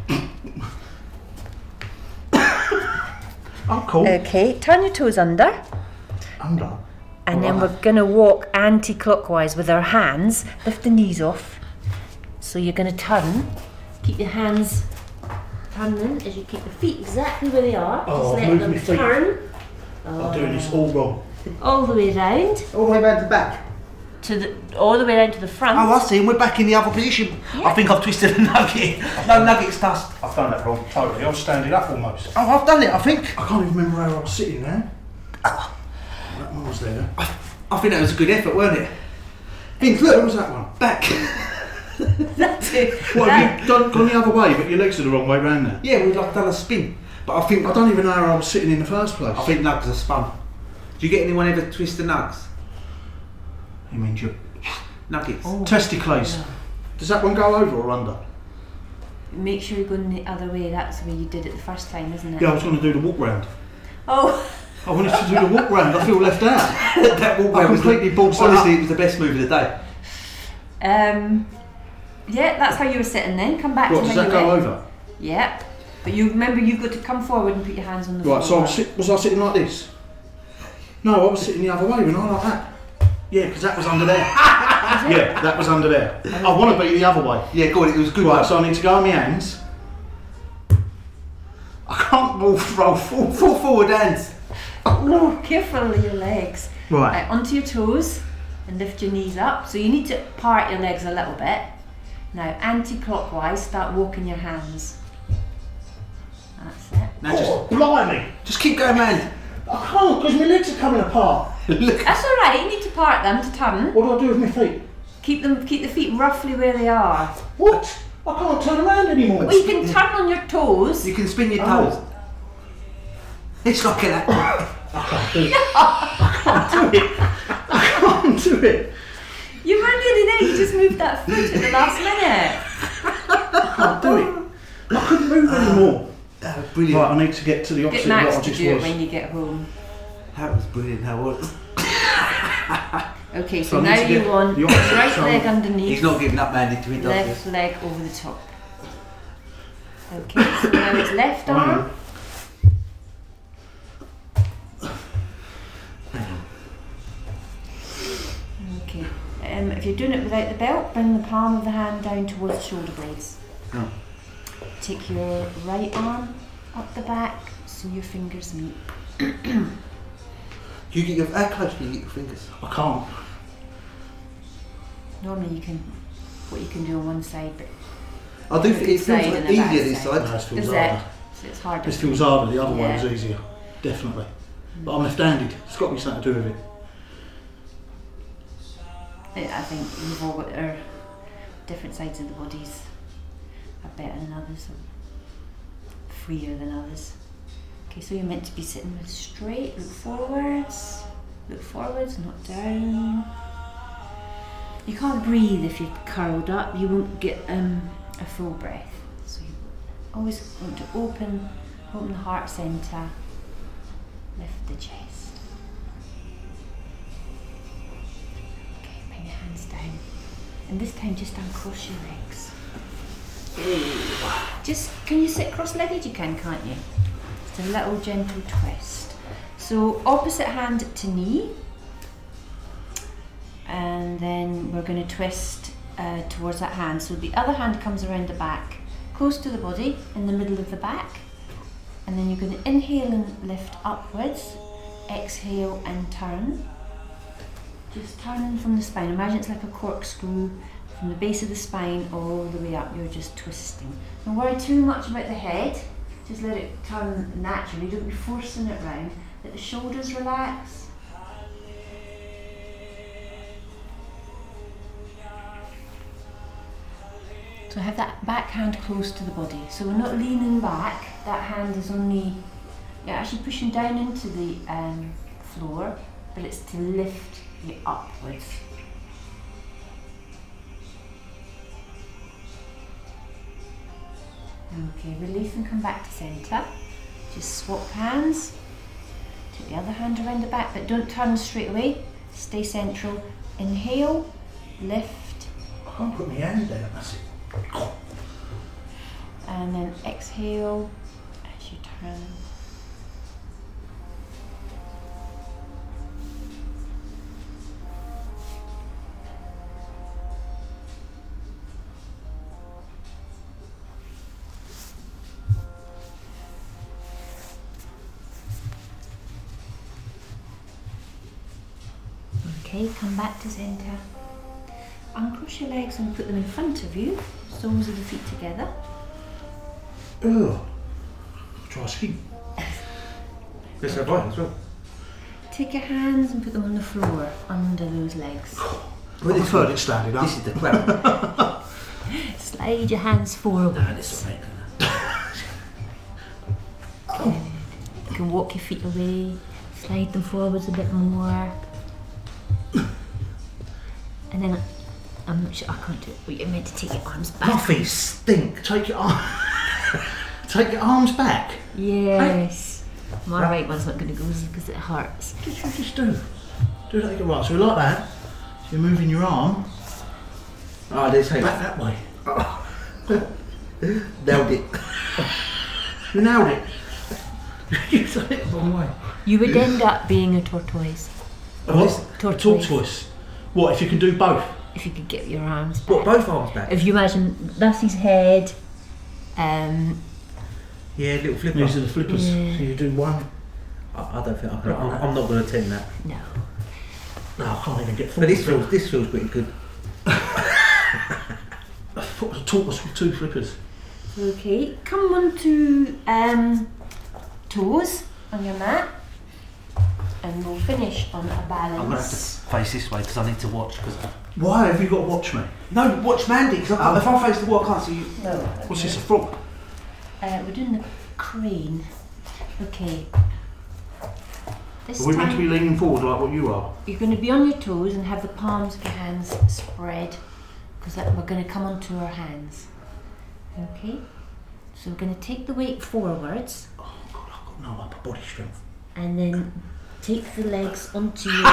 Oh, cool. Okay. Turn your toes under. Under. And then Right. we're going to walk anti-clockwise with our hands. Lift the knees off. So you're going to turn. Keep your hands turning as you keep the feet exactly where they are. Oh, Just let move them my feet. turn. I'm doing this all wrong. All the way round All the way round to the back. to the all the way round to the front. Oh, I see. And we're back in the other position. Yeah. I think I've twisted a nugget. No nuggets dust. I've done that wrong. Totally. I was standing up almost. Oh, I've done it. I think. I can't even remember how I was sitting there. That one was there. I, I think that was a good effort, weren't it? Vince, Where look. was that one? Back. That's it. What, That- have you done, gone the other way, but your legs are the wrong way round there? Yeah, we've like done a spin. But I think I don't even know how I was sitting in the first place. I think nugs are spun. Do you get anyone ever twist the nugs? You mean your Nuggets. Oh. testicles? Yeah. Does that one go over or under? Make sure you're going the other way. That's the way you did it the first time, isn't it? Yeah, I was going to do the walk round. Oh. I wanted to do the walk round. I feel left out. That walk I round was completely the, balls that honestly, up. it was the best move of the day. Um. Yeah, that's how you were sitting then. Come back What, to does how that you go were. over? Yeah. But you remember you've got to come forward and put your hands on the floor. Right, so I was, sit, was I sitting like this? No, I was sitting the other way, and I like that. Yeah, because that was under there. Yeah, that was under there. I want to be the other way. Yeah, go on, it was good. Right, Right, so I need to go on my hands. I can't roll, roll full. full forward hands. Oh, careful with your legs. Right. Right, onto your toes and lift your knees up. So you need to part your legs a little bit. Now, anti-clockwise, start walking your hands. That's it. Now just, Oh, blimey! just keep going, man. I can't because my legs are coming apart. Look. That's all right. You need to part them to turn. What do I do with my feet? Keep them, keep the feet roughly where they are. What? I can't turn around anymore. Well, you can turn on your toes. You can spin your Oh. toes. It's like that. I can't do it. I can't do it. I can't do it. You were nearly there. You just moved that foot at the last minute. I can't do it. I couldn't move anymore. That was brilliant. Right, I need to get to the Get opposite of what I Max to just do it was. when you get home. That was brilliant. That was. Okay, so, So I need now to you get want the opposite, right so- leg underneath. He's not giving up, Mandy, till he does Left this. leg over the top. Okay, so now it's left Hang on. arm. Okay. Um, if you're doing it without the belt, bring the palm of the hand down towards the shoulder blades. Oh. Take your right arm up the back so your fingers meet. Do you get your, how close do you get your fingers? I can't. Normally you can what you can do on one side, but I do The think good it feels side like and the easier bad this side. side. No, this feels is harder. it? So it's harder. This feels harder. The other Yeah. one was easier, definitely. But I'm left-handed. It's got to be something to do with it. I I think we've all got our different sides of the bodies are better than others, or freer than others. Okay, so you're meant to be sitting with straight, look forwards, look forwards, not down. You can't breathe if you're curled up, you won't get um, a full breath. So you always want to open, open the heart centre, lift the chest. Okay, bring your hands down. And this time just uncross your legs. Just, can you sit cross-legged? You can, can't you? Just a little gentle twist. So opposite hand to knee. And then we're going to twist uh, towards that hand. So the other hand comes around the back, close to the body, in the middle of the back. And then you're going to inhale and lift upwards, exhale and turn. Just turning from the spine. Imagine it's like a corkscrew from the base of the spine all the way up. You're just twisting. Don't worry too much about the head. Just let it turn naturally. Don't be forcing it round. Let the shoulders relax. So have that back hand close to the body. So we're not leaning back. That hand is only, you're actually pushing down into the um, floor, but it's to lift you upwards. Okay, release and come back to centre. Just swap hands. Take the other hand around the back, but don't turn straight away. Stay central. Inhale, lift. I can't put my hand down. That's it. And then exhale as you turn. Okay, come back to centre. Uncross your legs and put them in front of you, soles of the feet together. Ugh. Dry skin. This is right as well. Take your hands and put them on the floor under those legs. Well, I've heard it standing up. This is the clown. Slide your hands forward. Nah, this will make Good. You can walk your feet away, slide them forwards a bit more. And then, I'm not sure, I can't do it, but you're meant to take your arms back. My feet stink. Take your arm. Take your arms back. Yes. My right one's not going to go because it hurts. Just, you just do. Do it like you're right. So like that. So you're moving your arm Oh, there's hope. back that way. Nailed it. You nailed it. You done it the wrong way. You would end up being a tortoise What? Tortoise. Tortoise. What if you can do both? if you could get your arms back. What, both arms back? If you imagine that's his head, um, Yeah, little flipper. These are the flippers. Yeah. So you do one. I, I don't think I can. I'm, I'm not going to attempt that. no. No, I can't even get But this forward. feels, this feels pretty good. A foot- a tortoise with two flippers. Okay, come on to um, toes on your mat, and we'll finish on a balance. I'm going to have to face this way because I need to watch. Cause I... Why have you got to watch me? No, watch Mandy because Oh. if I face the wall, I can't see you. No. What's this, a frog? Uh, we're doing the crane. Okay. This Are we time meant to be leaning forward like what you are? you're going to be on your toes and have the palms of your hands spread, because we're going to come onto our hands. Okay. So we're going to take the weight forwards, Oh God, I've got no upper body strength. and then take the legs onto your.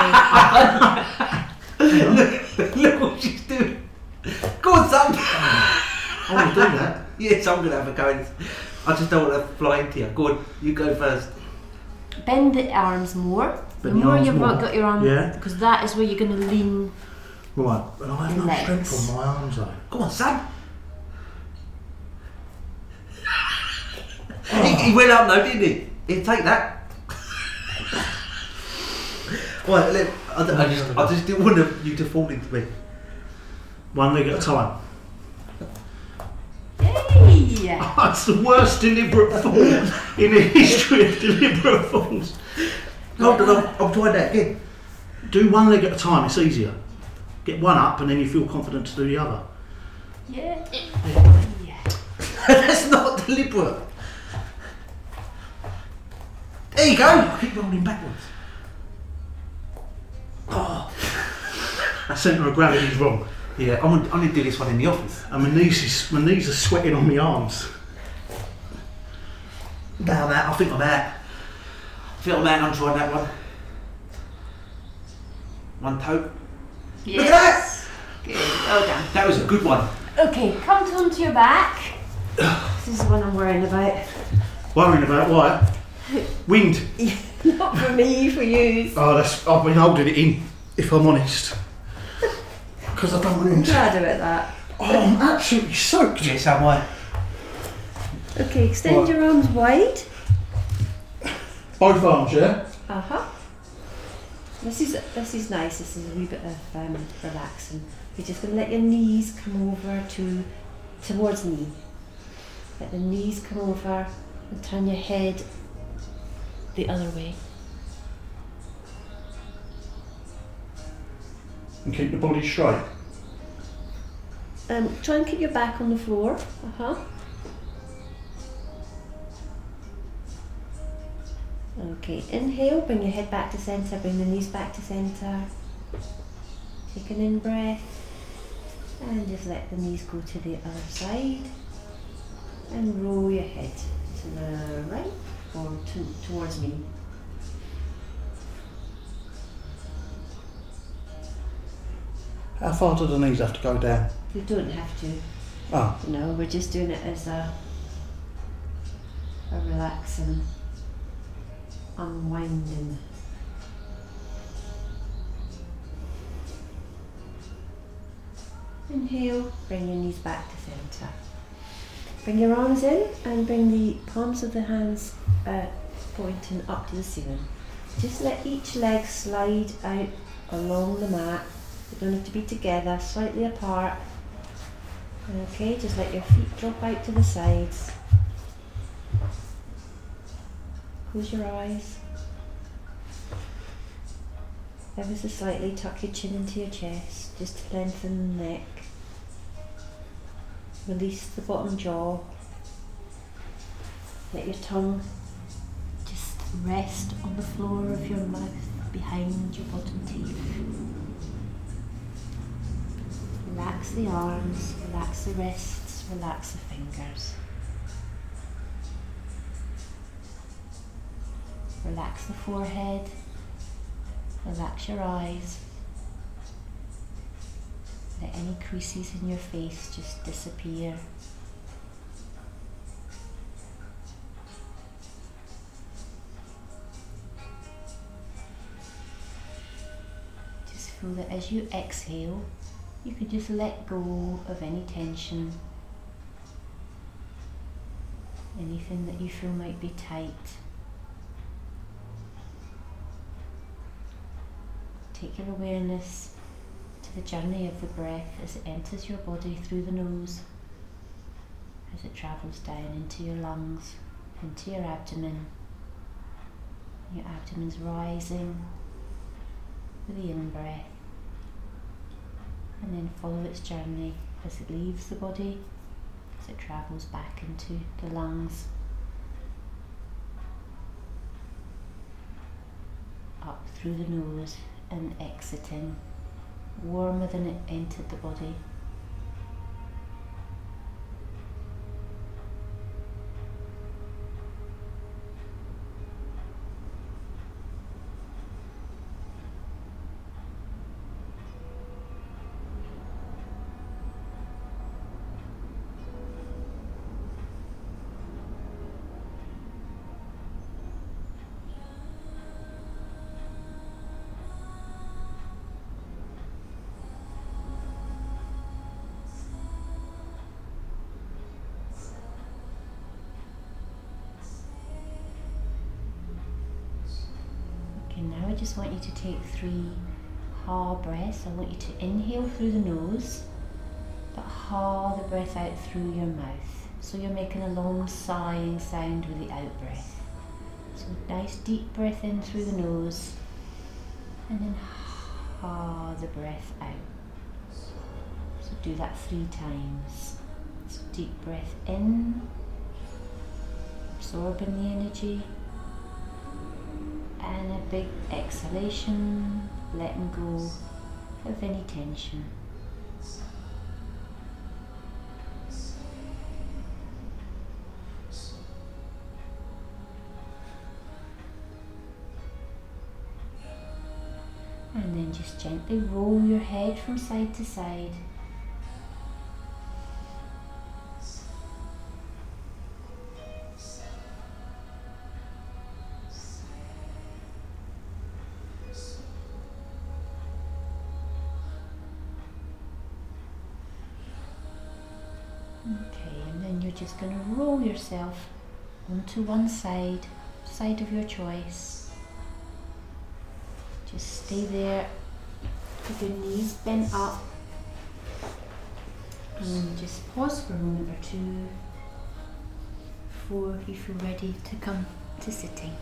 look, look what she's doing. Go on, son. I want to do that. Yes, I'm going to have a go. in- I just don't want to fly into you. Go on, you go first. Bend the arms more. The Bend the more arms you've more. got your arm, Yeah. because that is where you're going to lean. Right, and I have no Legs. strength on my arms though. Go on, son. he, he went up though, didn't he? He'd take that. Right, look, I, don't- I, just, I just didn't want to, you to fall into me. One leg at a time. Yay! That's the worst deliberate fall in the history of deliberate falls. Hold on, I'll, I'll try that again. Do one leg at a time, it's easier. Get one up and then you feel confident to do the other. Yeah. Yeah. That's not deliberate. There you go. I keep rolling backwards. Oh. That centre of gravity is wrong. Yeah, I'm gonna, I'm gonna do this one in the office. And my knees, is, my knees are sweating on my arms. Now that, I think I'm out. I think I'm out, I'm trying that one. One toe. Yes. Look at that! Good. Well done. That was a good one. Okay, come onto your back. This is the one I'm worrying about. Worrying about what? Wind. Not for me, for you. Oh, that's, I've been holding it in, if I'm honest. Because I don't want I'm to. glad about that. Oh, I'm absolutely soaked. Yes, am I? Okay, extend Right. your arms wide. Both arms, yeah? Uh huh. This is this is nice. This is a wee bit of um, relaxing. You're just going to let your knees come over to towards me. Let the knees come over and turn your head the other way. And keep the body straight. Um, try and keep your back on the floor. Uh huh. Okay, inhale, bring your head back to centre, bring the knees back to centre. Take an in breath and just let the knees go to the other side and roll your head to the right or to, towards me. How far do the knees have to go down? You don't have to. Oh, No, we're just doing it as a, a relaxing, unwinding. Inhale, bring your knees back to centre. Bring your arms in and bring the palms of the hands uh, pointing up to the ceiling. Just let each leg slide out along the mat. They don't have to be together, slightly apart. Okay, just let your feet drop out to the sides. Close your eyes. Ever so slightly tuck your chin into your chest, just to lengthen the neck. Release the bottom jaw. Let your tongue just rest on the floor of your mouth behind your bottom teeth. Relax the arms, relax the wrists, relax the fingers. Relax the forehead, relax your eyes. Let any creases in your face just disappear. Just feel that as you exhale, you can just let go of any tension, anything that you feel might be tight. Take your awareness to the journey of the breath as it enters your body through the nose, as it travels down into your lungs, into your abdomen. Your abdomen's rising with the in-breath, and then follow its journey as it leaves the body, as it travels back into the lungs, up through the nose and exiting, warmer than it entered the body. Now I just want you to take three ha breaths. I want you to inhale through the nose but haw the breath out through your mouth. So you're making a long sighing sound with the out breath. So nice deep breath in through the nose, and then haw the breath out. So do that three times. So deep breath in, absorbing the energy, and a big exhalation, letting go of any tension. And then just gently roll your head from side to side. Okay, and then you're just going to roll yourself onto one side, side of your choice. Just stay there with your knees bent up, and just pause for a moment or two before you feel ready to come to sitting.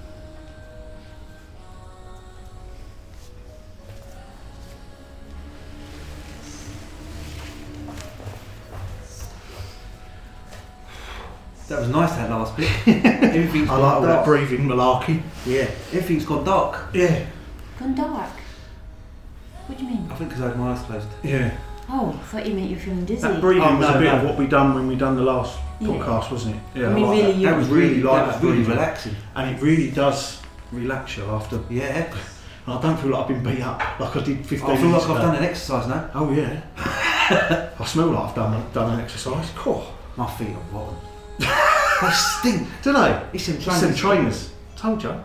That was nice, that last bit. Everything's I gone like all that dark. breathing malarkey. Yeah, everything's gone dark. Yeah, Gone dark? What do you mean? I think because I had my eyes closed. yeah. Oh, I thought you meant you're feeling dizzy. That breathing Oh, was no, a bit no. of what we done when we done the last Yeah. podcast, wasn't it? Yeah, I mean, like really, that. you- That was really really, like that was that really breathing. relaxing. And it really does relax you after. Yeah. And I don't feel like I've been beat up like I did fifteen I feel minutes like I've ago. done an exercise now. Oh yeah. I smell like I've done done an exercise. Cool. My feet are rotten. They stink. Do they? It's them It's trainers. them trainers. Told you.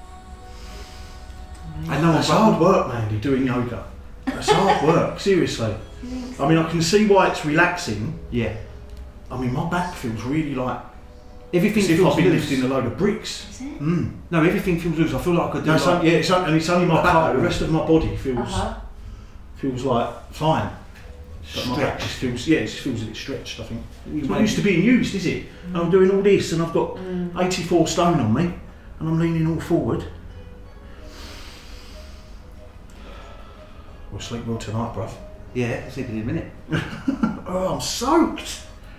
I know It's hard work, Mandy, doing yoga. It's hard work, seriously. I mean, I can see why it's relaxing. Yeah. I mean, my back feels really like Everything as if feels I've been loose. lifting a load of bricks. Is it? Mm. No, everything feels loose. I feel like I could do No, it's like, on- yeah, it's on, and it's only my back. The rest of my body feels Uh-huh. feels like fine. But my back stretch. just feels, yeah, it just feels a bit stretched, I think. It's not might- used to being used, is it? And I'm doing all this and I've got Mm. eighty-four stone on me and I'm leaning all forward. We'll sleep well tonight, bruv. Yeah, I'll sleep in a minute. Oh, I'm soaked.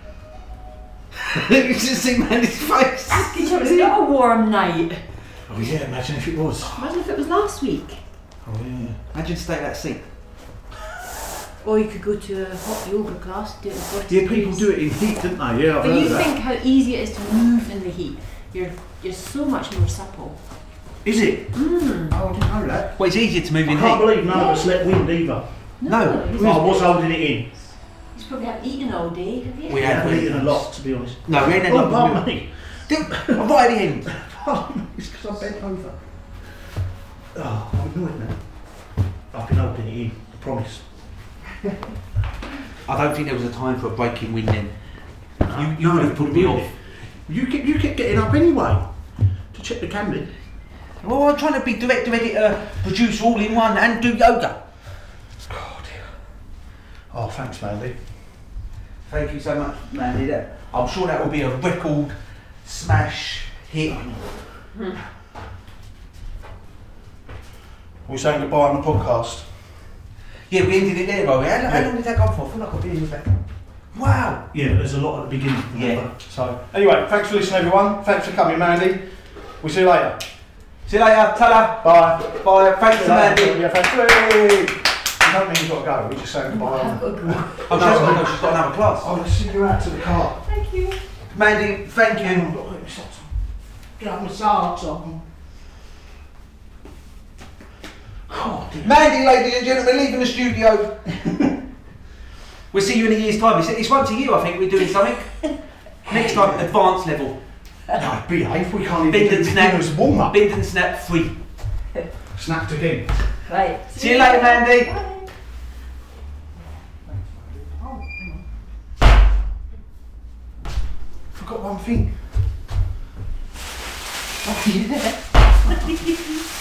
You should see Mandy's face. It's not a warm night. Oh yeah, imagine if it was. Imagine if it was last week. Oh yeah. Imagine stay in that seat. Or you could go to a hot yoga class, do it in forty Yeah, people degrees. do it in heat, don't they? Yeah, I've But heard you of that. think how easy it is to move in the heat. You're you're so much more supple. Is it? Mm. Oh, I didn't know that. Well, it's easier to move I in can't heat. believe none of us let wind either. No, he's, I was holding it in. he's probably haven't eaten all day, have you? We I had haven't wind. eaten a lot, to be honest. No, we ain't had Oh, nothing. pardon me. Dude, I'm right at the end. Pardon me, it's because I'm bent over. Oh, I'm annoyed now. I've been holding it in, I promise. I don't think there was a time for a breaking wind then. You, you No, would have put me really. off. You kept, you kept getting up anyway to check the camera. Well, I'm trying to be director, editor, producer all in one and do yoga. Oh dear. Oh, thanks, Mandy. Thank you so much, Mandy. That- I'm sure that will be a record smash hit. We're saying goodbye on the podcast. Yeah, we ended it there, Robbie. How, how Yeah. long did that go for? I feel like I've been in here back. Wow. Yeah, there's a lot at the beginning. Yeah. remember? So, anyway, thanks for listening, everyone. Thanks for coming, Mandy. We'll see you later. See you later. Ta-da. Bye. Bye. Thanks to Mandy. Yeah, thanks. Hey. You don't mean you've got to go, we're just saying I've goodbye. got to go. Oh, she's got, no, she's got another class. Oh, let's see you out to the car. Thank you. Mandy, thank you. Get up my socks on. Oh, dear. Mandy, ladies and gentlemen, leaving the studio. We'll see you in a year's time. It's, it's once a year, I think, we're doing something. Next time, advanced level. No, behave, we can't even Bend do and snap. beginner's warm up. Bend and snap free. Snapped again. Right. See you later, Mandy. Bye. Oh, hang on. Forgot one thing. Oh, yeah.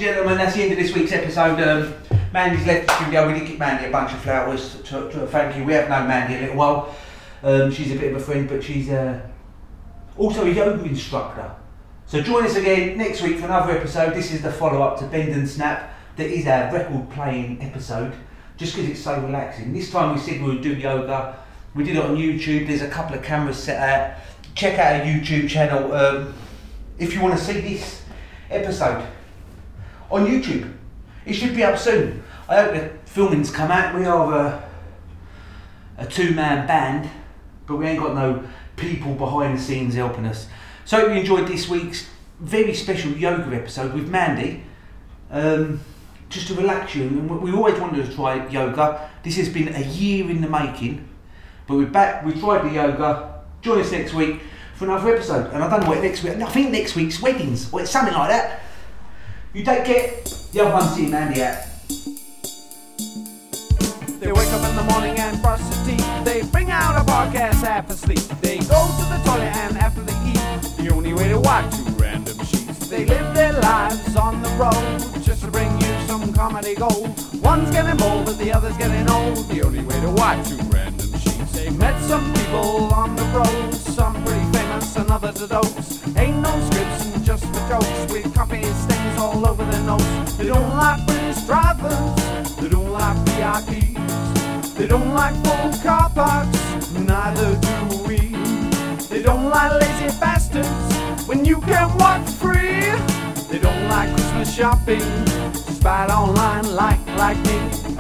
gentlemen, that's the end of this week's episode. Um, Mandy's left the studio. We did give Mandy a bunch of flowers to, to thank you. We have known Mandy a little while. Um, she's a bit of a friend, but she's uh, also a yoga instructor. So join us again next week for another episode. This is the follow-up to Bend and Snap. That is our record-playing episode, just because it's so relaxing. This time we said we would do yoga. We did it on YouTube. There's a couple of cameras set out. Check out our YouTube channel um, if you want to see this episode on YouTube. It should be up soon. I hope the filming's come out. We are a, a two-man band, but we ain't got no people behind the scenes helping us. So I hope you enjoyed this week's very special yoga episode with Mandy. Um, just to relax you. And we always wanted to try yoga. This has been a year in the making, but we're back. We tried the yoga. Join us next week for another episode. And I don't know what next week. I think next week's weddings or it's something like that. You take care. The other one's seeing Mandy out. They wake up in the morning and brush their teeth. They bring out a podcast half asleep. They go to the toilet and after they eat, the only way to watch two random sheets. They live their lives on the road just to bring you some comedy gold. One's getting bold but the other's getting old. The only way to watch two random sheets. They met some people on the road, some pretty famous and others are dopes. Ain't no scripts and just for jokes with coffee stains all over their nose. They don't like British drivers, they don't like V I Ps, they don't like full car parks, neither do we. They don't like lazy bastards when you can walk free. They don't like Christmas shopping, just buy it online like, like me.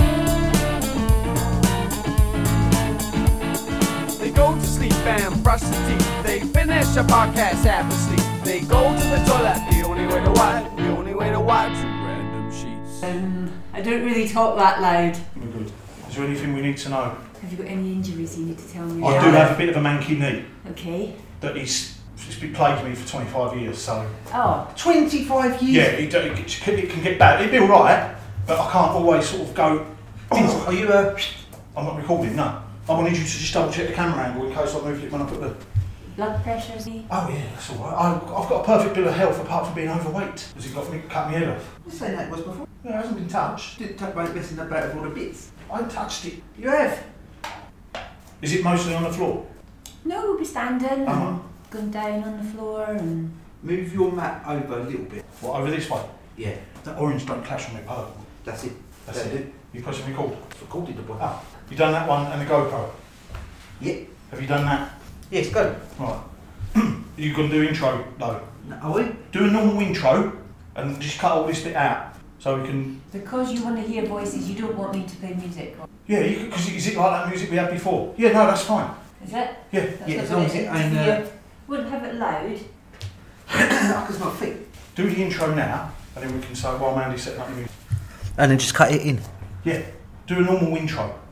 They go to sleep and brush their teeth. They finish a podcast half asleep. They go to the toilet, the only way to watch, the only way to watch random sheets. Um, I don't really talk that loud. We're good. Is there anything we need to know? Have you got any injuries you need to tell me I about? do have a bit of a manky knee Okay. that is, it's been plaguing me for twenty-five years, so... Oh, twenty-five years. Yeah, it, it, it can get bad. It'll be alright, but I can't always sort of go... Oh, Are you uh, I'm not recording, no. I wanted you to just double check the camera angle in case I moved it when I put the... blood pressure's me. Oh yeah, that's alright. I've I've got a perfect bill of health apart from being overweight. Has it got me cut my head off? you saying that was before? Yeah, it hasn't been touched. Didn't talk about messing about with all the bits. I touched it. You have. Is it mostly on the floor? No, we'll be standing, Uh-huh. going down on the floor and... Move your mat over a little bit. What, over this way? Yeah, That orange don't clash on my purple. that's it. That's That's it. You pressing record? It's recorded the boy. Ah, you done that one and the GoPro? Yeah. Have you done that? Yes, go. Right. You gonna do intro though? No, are we? Do a normal intro and just cut all this bit out so we can. Because you want to hear voices, you don't want me to play music, Yeah, you because is it like that music we had before? Yeah, no, that's fine. is it? Yeah. That's Yeah, what as long as it it is. ain't, If uh, you wouldn't have it loud. Because my feet. Do the intro now, and then we can say while Mandy's setting up the music. And then just cut it in. Yeah. Do a normal intro.